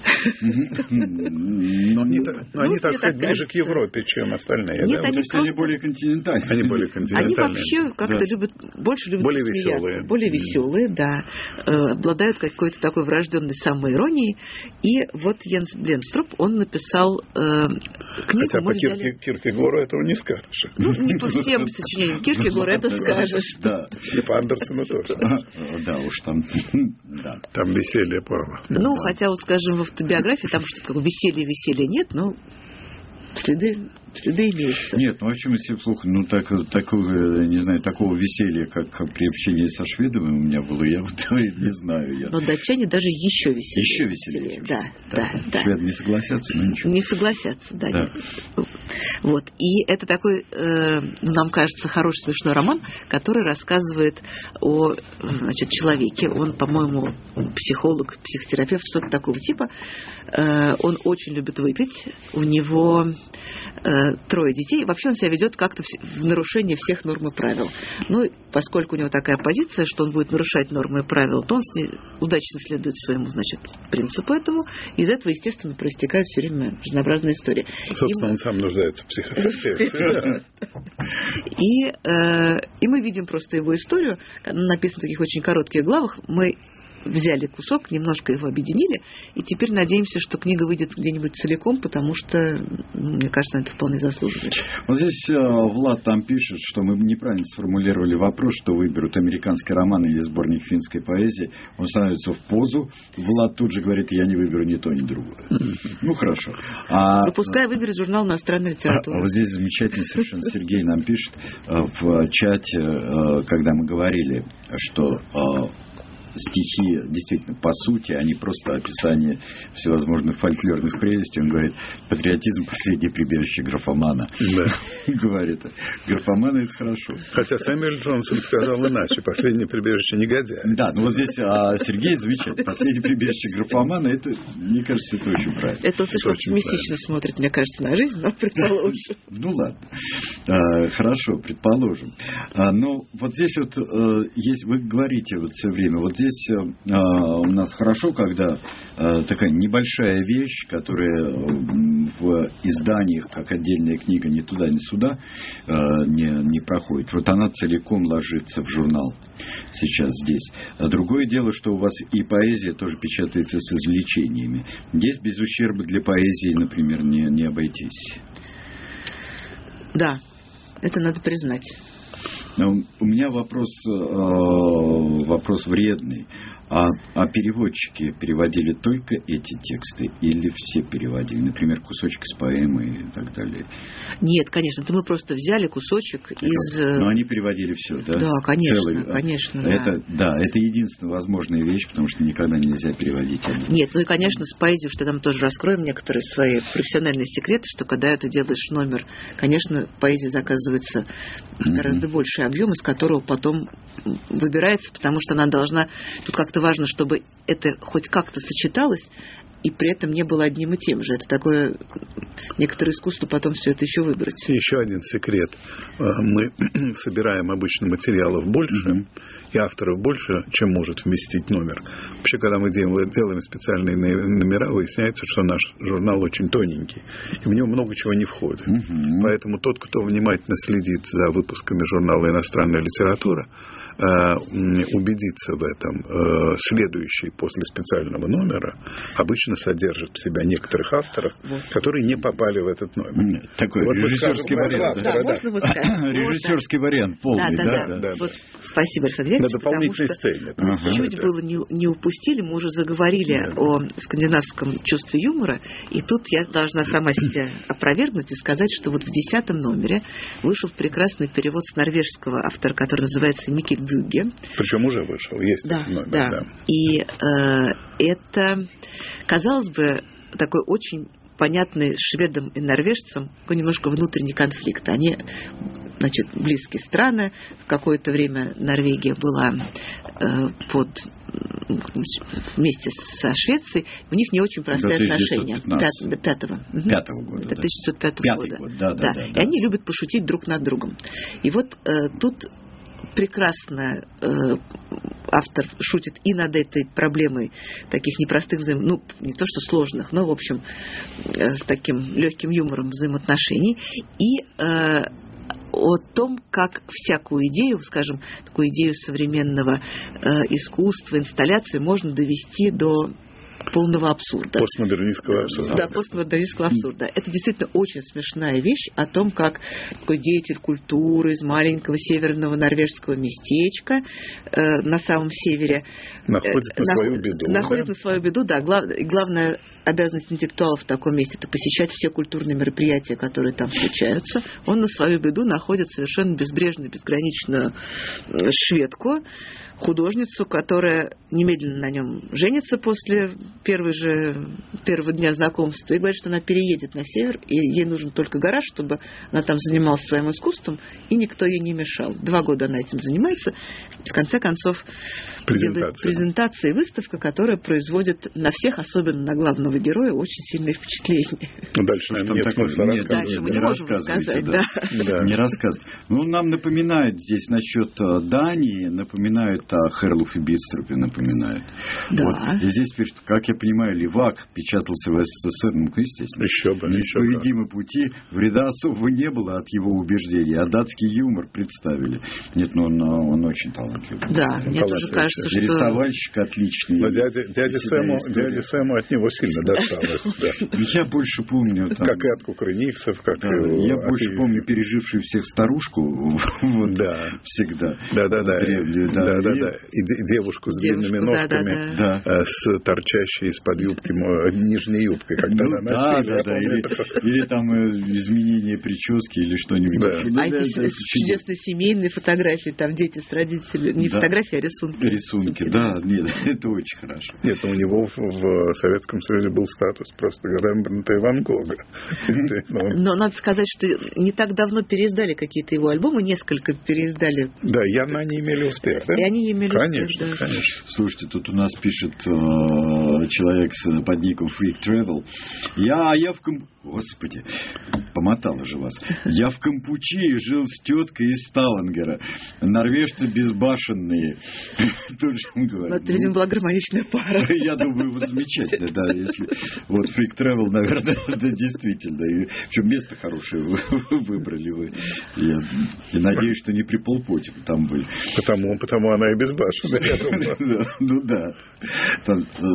Speaker 3: Но они, так сказать, ближе к Европе, чем остальные.
Speaker 2: Нет, они более континентальные.
Speaker 3: Они более континентальные.
Speaker 4: Они вообще как-то любят, больше любят
Speaker 3: более веселые.
Speaker 4: Более веселые, да. Обладают какой-то такой врожденной самоиронией. И вот Йенс Бленстроп, он написал книгу...
Speaker 3: Хотя по Кирке, Киркегору этого не скажешь.
Speaker 4: Ну, не по всем сочинениям Киркегора это скажешь.
Speaker 2: Да.
Speaker 3: И по Андерсону тоже.
Speaker 2: Да, уж там...
Speaker 3: Там веселье полно.
Speaker 4: Ну, хотя, вот скажем, в автобиографии там что-то такое веселье-веселье нет, но следы, следы имеются.
Speaker 2: Нет, ну а чем если плохо? Ну, так, такого, не знаю, такого веселья, как при общении со Шведовым у меня было, я вот не знаю. Я...
Speaker 4: Но датчане даже еще веселее.
Speaker 2: Еще веселее.
Speaker 4: Да, да, да. да.
Speaker 2: Шведы не согласятся, но ничего.
Speaker 4: Не согласятся, да.
Speaker 2: да.
Speaker 4: Вот. И это такой, э, нам кажется, хороший смешной роман, который рассказывает о, значит, человеке. Он, по-моему, психолог, психотерапевт, что-то такого типа. Э, он очень любит выпить. У него э, трое детей. Вообще он себя ведет как-то в, в нарушение всех норм и правил. Ну, поскольку у него такая позиция, что он будет нарушать нормы и правила, то он с ней удачно следует своему, значит, принципу этому. Из этого, естественно, проистекают все время разнообразные истории.
Speaker 3: Собственно, и... он сам нуждается в психотерапевте.
Speaker 4: И, э, и мы видим просто его историю, она написана в таких очень коротких главах. Мы взяли кусок, немножко его объединили, и теперь надеемся, что книга выйдет где-нибудь целиком, потому что, ну, мне кажется, это вполне заслуживает.
Speaker 2: Вот здесь э, Влад там пишет, что мы неправильно сформулировали вопрос, что выберут американский роман или сборник финской поэзии. Он становится в позу. Влад тут же говорит, я не выберу ни то, ни другое. Ну, хорошо.
Speaker 4: Ну, пускай выберет журнал иностранной литературы.
Speaker 2: Вот здесь замечательно совершенно Сергей нам пишет в чате, когда мы говорили, что стихи, действительно, по сути, они просто описание всевозможных фольклорных прелестей. Он говорит, патриотизм – последнее прибежище графомана.
Speaker 3: Да.
Speaker 2: Говорит, графомана – это хорошо.
Speaker 3: Хотя Сэмюэль Джонсон сказал иначе, последнее прибежище негодяя.
Speaker 2: Да, но вот здесь а Сергей замечательно. Последнее прибежище графомана – это, мне кажется, это очень правильно.
Speaker 4: Это он слишком оптимистично смотрит, мне кажется, на жизнь, но предположим.
Speaker 2: Ну, ладно. Хорошо, предположим. Но вот здесь вот есть, вы говорите вот все время, вот здесь э, у нас хорошо, когда э, такая небольшая вещь, которая в изданиях, как отдельная книга, ни туда, ни сюда э, не, не проходит. Вот она целиком ложится в журнал сейчас здесь. А другое дело, что у вас и поэзия тоже печатается с извлечениями. Здесь без ущерба для поэзии, например, не, не обойтись.
Speaker 4: Да, это надо признать.
Speaker 2: У меня вопрос, вопрос вредный. А, а переводчики переводили только эти тексты или все переводили? Например, кусочек из поэмы и так далее?
Speaker 4: Нет, конечно. Это мы просто взяли кусочек из...
Speaker 2: Но они переводили все, да?
Speaker 4: Да, конечно.
Speaker 2: Целый,
Speaker 4: конечно
Speaker 2: это, да. да, это единственная возможная вещь, потому что никогда нельзя переводить.
Speaker 4: Нет, ну и, конечно, с поэзией, что там тоже раскроем некоторые свои профессиональные секреты, что когда ты делаешь номер, конечно, поэзия заказывается mm-hmm. гораздо больший объем, из которого потом выбирается, потому что она должна... Тут как-то важно, чтобы это хоть как-то сочеталось и при этом не было одним и тем же. Это такое некоторое искусство потом все это еще выбрать.
Speaker 3: Еще один секрет. Мы собираем обычно материалов больше, mm-hmm. и авторов больше, чем может вместить номер. Вообще, когда мы делаем, делаем специальные номера, выясняется, что наш журнал очень тоненький, и в него много чего не входит. Mm-hmm. Поэтому тот, кто внимательно следит за выпусками журнала «Иностранная литература», убедиться в этом, следующий после специального номера обычно содержит в себя некоторых авторов, вот. которые не попали в этот номер.
Speaker 2: Такой вот режиссерский вариант.
Speaker 4: Да, да, можно сказать?
Speaker 2: Режиссерский вариант полный.
Speaker 4: Да, да, да. да. Вот, спасибо, Александр Ильич.
Speaker 3: На дополнительной сцене.
Speaker 4: Ага. Чуть было не, не упустили, мы уже заговорили да. о скандинавском чувстве юмора, и тут я должна сама себя опровергнуть и сказать, что вот в десятом номере вышел прекрасный перевод с норвежского автора, который называется Микель Бюгге.
Speaker 3: Причем уже вышел, есть
Speaker 4: да,
Speaker 3: номер.
Speaker 4: Да. Да. И э, это, казалось бы, такой очень понятный шведам и норвежцам такой немножко внутренний конфликт. Они, значит, близкие страны. В какое-то время Норвегия была э, под вместе со Швецией, у них не очень простые до отношения. До пятого.
Speaker 2: Пятого года.
Speaker 4: До тысяча девятьсот пятого года.
Speaker 2: Год, да, да,
Speaker 4: да.
Speaker 2: Да,
Speaker 4: и
Speaker 2: да.
Speaker 4: они любят пошутить друг над другом. И вот э, тут прекрасно э, автор шутит и над этой проблемой таких непростых взаим... ну, не то что сложных, но, в общем, э, с таким легким юмором взаимоотношений, и э, о том, как всякую идею, скажем, такую идею современного э, искусства, инсталляции можно довести до полного абсурда.
Speaker 3: Постмодернистского абсурда.
Speaker 4: Да, постмодернистского абсурда. Это действительно очень смешная вещь о том, как такой деятель культуры из маленького северного норвежского местечка э, на самом севере
Speaker 3: находит
Speaker 4: э,
Speaker 3: на свою беду.
Speaker 4: Находит
Speaker 3: да?
Speaker 4: на свою беду, да. Глав, главная обязанность интеллектуалов в таком месте — это посещать все культурные мероприятия, которые там случаются. Он на свою беду находит совершенно безбрежную, безграничную шведку, художницу, которая немедленно на нем женится после первой же, первого дня знакомства и говорит, что она переедет на север, и ей нужен только гараж, чтобы она там занималась своим искусством, и никто ей не мешал. Два года она этим занимается. В конце концов, делает презентация и выставка, которая производит на всех, особенно на главного героя, очень сильное впечатление.
Speaker 3: Ну, дальше, наверное, нет смысла рассказывать.
Speaker 4: Дальше мы не, не можем рассказать. Да.
Speaker 2: Да. Не рассказывать. Ну, нам напоминает здесь насчет Дании, напоминает о Херлуфе Биструпе, напоминает.
Speaker 4: Да.
Speaker 2: Вот. И здесь пишет, как я понимаю, Левак печатался в СССР, ну, естественно.
Speaker 3: Еще бы.
Speaker 2: Неисповедимы пути, вреда особого не было от его убеждений, а датский юмор представили. Нет, ну он, он очень талантливый.
Speaker 4: Да, мне тоже кажется, что...
Speaker 2: И рисовальщик отличный.
Speaker 3: Но дядя, дядя, Сэму, дядя Сэму от него сильно досталось. Да.
Speaker 2: Я больше помню... Там,
Speaker 3: как и от кукрыниксов, как
Speaker 2: да,
Speaker 3: и...
Speaker 2: Я больше и... помню пережившую всех старушку. Вот,
Speaker 3: да.
Speaker 2: Всегда.
Speaker 3: Да-да-да.
Speaker 2: Древнюю, да.
Speaker 3: Да, да, да. И девушку с девушку, длинными ножками,
Speaker 2: да, да, да.
Speaker 3: с торчащей из-под юбки, нижней юбкой. Когда
Speaker 2: ну,
Speaker 3: она
Speaker 2: да,
Speaker 3: напила,
Speaker 2: да, да. Или, или там изменение прически или что-нибудь.
Speaker 3: Да.
Speaker 4: А да, эти да, чудесные семейные фотографии, там дети с родителями. Не да. фотографии, а рисунки.
Speaker 2: Рисунки, да. Нет, это очень хорошо.
Speaker 3: Нет, у него в, в Советском Союзе был статус просто Рембрандта и Ван Гога.
Speaker 4: Но надо сказать, что не так давно переиздали какие-то его альбомы, несколько переиздали.
Speaker 3: Да, явно они имели успех, да?
Speaker 4: И они имели
Speaker 3: конечно,
Speaker 4: успех, да.
Speaker 3: Конечно.
Speaker 2: Слушайте, тут у нас пишет э, человек с под ником Freak Travel. Я, я в Кам... Господи, помотала же вас. Я в Кампучии жил с теткой из Ставангера. Норвежцы безбашенные. Тут же он говорит.
Speaker 4: Это, видимо, была гармоничная пара.
Speaker 2: Я думаю, вот замечательно, да. Если... Вот Freak Travel, наверное, да, действительно. И, причем место хорошее вы выбрали вы. Я, я надеюсь, что не при полпоте там были.
Speaker 3: Потому, потому она и безбашенная, я думаю.
Speaker 2: Ну да. Там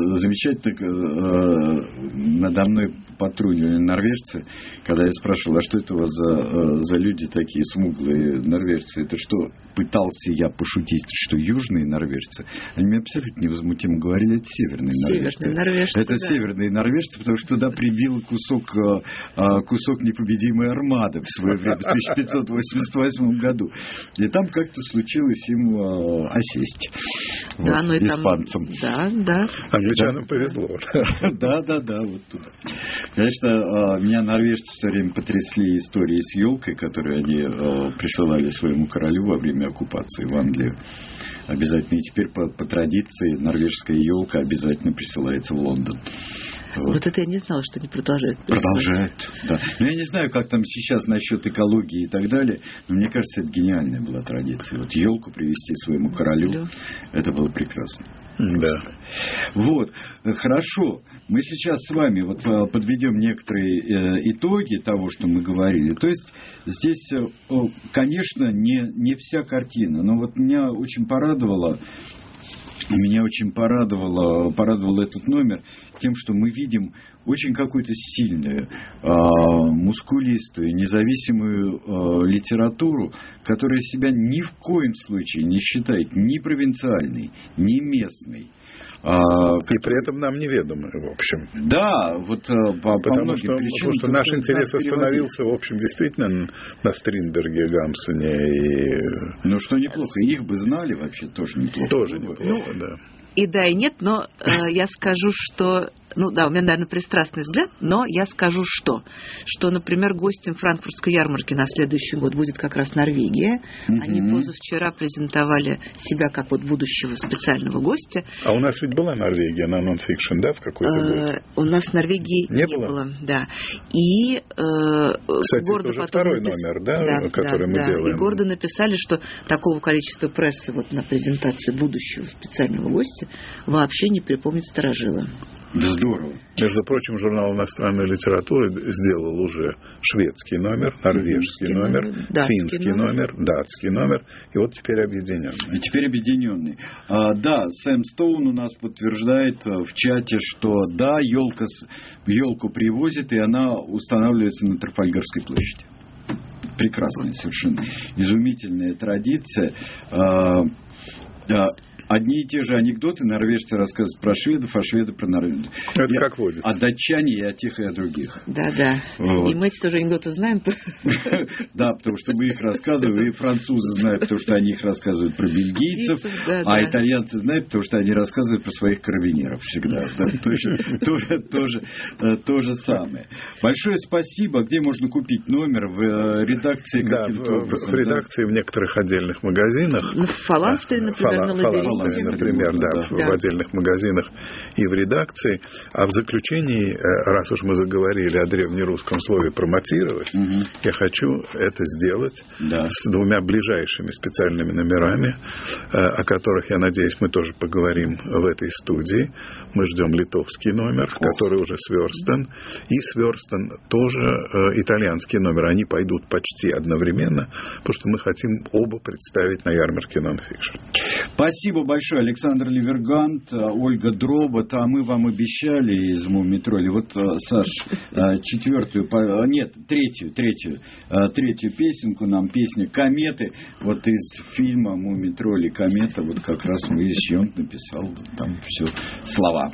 Speaker 2: замечательно надо мной потрунивали норвежцы, когда я спрашивал, а что это у вас за, за люди такие смуглые норвежцы? Это что, пытался я пошутить, что южные норвежцы? Они мне абсолютно невозмутимо говорили, это северные норвежцы.
Speaker 4: Северные норвежцы,
Speaker 2: это
Speaker 4: да.
Speaker 2: северные норвежцы, потому что туда прибил кусок, кусок непобедимой армады в свое время, в тысяча пятьсот восемьдесят восьмом году. И там как-то случилось им осесть.
Speaker 4: Да,
Speaker 2: вот,
Speaker 4: ну и
Speaker 2: испанцам.
Speaker 4: Там, да, да.
Speaker 3: Англичанам да. повезло.
Speaker 2: Да, да, да, вот туда. Конечно, меня норвежцы все время потрясли истории с елкой, которую они присылали своему королю во время оккупации в Англию. Обязательно. И теперь по, по традиции норвежская елка обязательно присылается в Лондон.
Speaker 4: Вот. вот это я не знала, что они продолжают.
Speaker 2: Продолжают, да. Но я не знаю, как там сейчас насчет экологии и так далее, но мне кажется, это гениальная была традиция. Вот елку привезти своему королю, да. Это было прекрасно.
Speaker 3: Да.
Speaker 2: Вот, хорошо. Мы сейчас с вами вот подведем некоторые итоги того, что мы говорили. То есть здесь, конечно, не, не вся картина, но вот меня очень порадовало. Меня очень порадовало, порадовал этот номер тем, что мы видим очень какую-то сильную, э, мускулистую, независимую э, литературу, которая себя ни в коем случае не считает ни провинциальной, ни местной.
Speaker 3: А, и при этом нам неведомы, в общем.
Speaker 2: Да, вот по, по многим
Speaker 3: что,
Speaker 2: причинам.
Speaker 3: Потому что наш интерес остановился, в общем, действительно на Стринберге, Гамсуне и...
Speaker 2: Ну, что неплохо. Их бы знали вообще тоже неплохо.
Speaker 3: Тоже неплохо,
Speaker 4: ну,
Speaker 3: да.
Speaker 4: И да, и нет, но э, я скажу, что ну да, у меня, наверное, пристрастный взгляд, но я скажу, что, что, например, гостем франкфуртской ярмарки на следующий год будет как раз Норвегия. Mm-hmm. Они позавчера презентовали себя как вот будущего специального гостя.
Speaker 3: А у нас ведь была Норвегия на нон-фикшн, да, в какой-то год?
Speaker 4: У нас Норвегии не, не было? было, да. И
Speaker 3: кстати, это уже второй напис... номер, да, да который да, мы
Speaker 4: да.
Speaker 3: делаем.
Speaker 4: И гордо написали, что такого количества прессы вот на презентации будущего специального гостя вообще не припомнит старожилы.
Speaker 2: Здорово.
Speaker 3: Между прочим, журнал иностранной литературы сделал уже шведский номер, норвежский номер, номер финский номер. номер, датский номер, и вот теперь объединенный.
Speaker 2: И теперь объединенный. А, да, Сэм Стоун у нас подтверждает в чате, что да, елка, елку привозит, и она устанавливается на Трафальгарской площади. Прекрасная совершенно. Изумительная традиция. А, а, Одни и те же анекдоты норвежцы рассказывают про шведов, а шведы про норвежцев.
Speaker 3: Это я, как водится.
Speaker 2: А датчане и о тех, и о других.
Speaker 4: Да, да. Вот. И мы эти тоже анекдоты знаем.
Speaker 2: Да, потому что мы их рассказываем, и французы знают, потому что они их рассказывают про бельгийцев, а итальянцы знают, потому что они рассказывают про своих карабинеров всегда. То же самое. Большое спасибо. Где можно купить номер? В редакции?
Speaker 3: Да, в редакции, в некоторых отдельных магазинах.
Speaker 4: В Фаланстре, например, на Лабиринте.
Speaker 3: Например, да, да, в, да. в отдельных магазинах и в редакции. А в заключении, раз уж мы заговорили о древнерусском слове «промотировать», угу. я хочу это сделать да. с двумя ближайшими специальными номерами, о которых, я надеюсь, мы тоже поговорим в этой студии. Мы ждем литовский номер, Ох. который уже сверстан, и сверстан тоже итальянский номер. Они пойдут почти одновременно, потому что мы хотим оба представить на ярмарке нон-фикшн.
Speaker 2: Спасибо большое, Александр Ливергант, Ольга Дробот. А мы вам обещали из Мумитроли. Вот, Саш, четвертую, нет, третью, третью, третью песенку нам, песня «Кометы». Вот из фильма Мумитроли «Комета», вот как раз мы с Йон написал там все слова.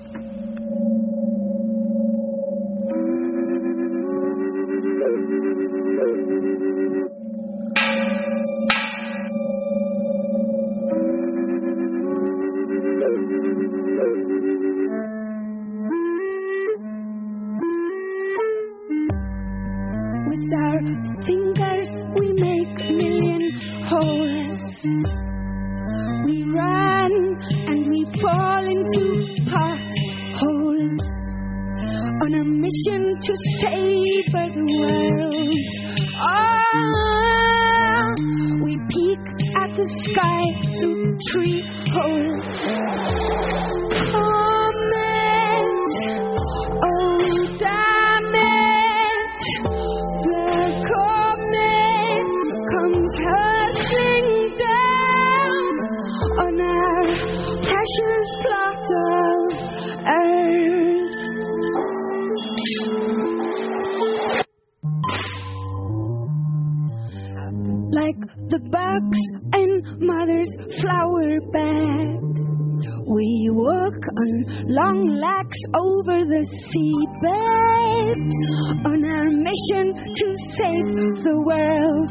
Speaker 5: Like the bugs in mother's flower bed, we walk on long legs over the seabed on our mission to save the world.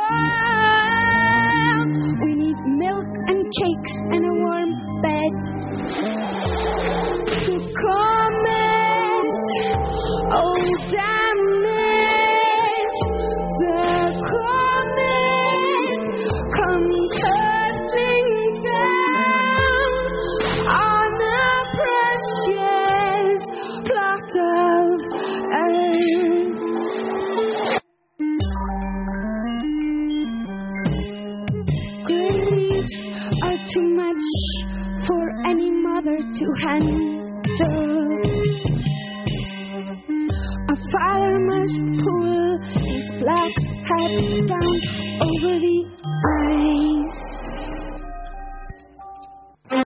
Speaker 5: Oh, we need milk and cakes and a warm bed. The comet, oh damn it, the comet comes hurtling down on a precious plot of earth. Griefs are too much for any mother to handle. A father must pull his black hat down over the